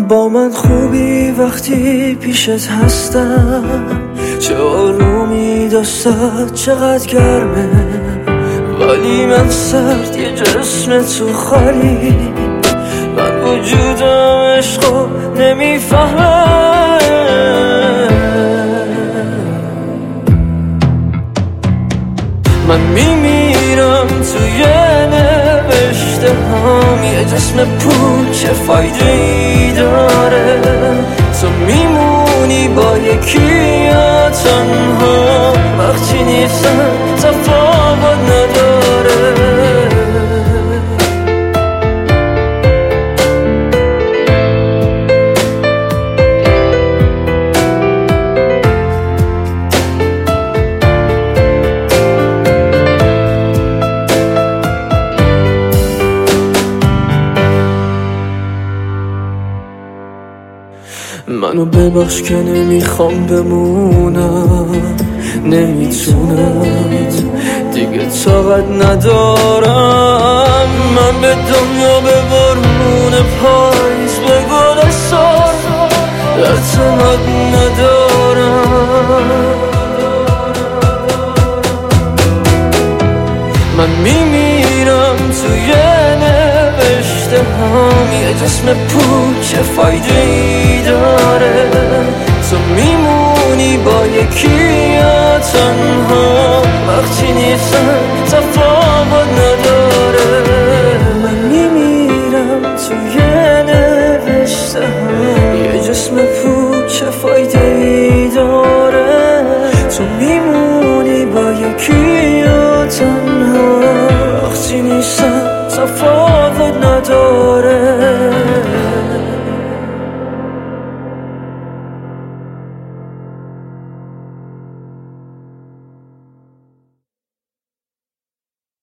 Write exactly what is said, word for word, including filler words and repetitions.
با من خوبی وقتی پیشت هستم، چه آرومی دستت چقدر گرمه، ولی من سرد یه جسم تو خالی، من وجودم عشقو نمیفهمم. من میمیرم توی نوشته هم، یه جسم پوچ فایده ای داره، تو میمونی با یکی یا تنها، وقتی نیستم تفاوت نداره. منو ببخش که نمیخوام بمونم، نمیتونم دیگه طاقت ندارم. من به دنیا به بارون پاییز به گل سار اعتماد ندارم. من میمیرم توی نوشته هم، یه جسم پوچ فایده ای داره، تو میمونی با یکی یا تنها، وقتی نیستم تفاوت نداره. من میمیرم توی نوشته هم، یه جسم پوچ فایده ای داره، تو میمونی با یکی یا تنها، وقتی نیستم تفاوت نداره.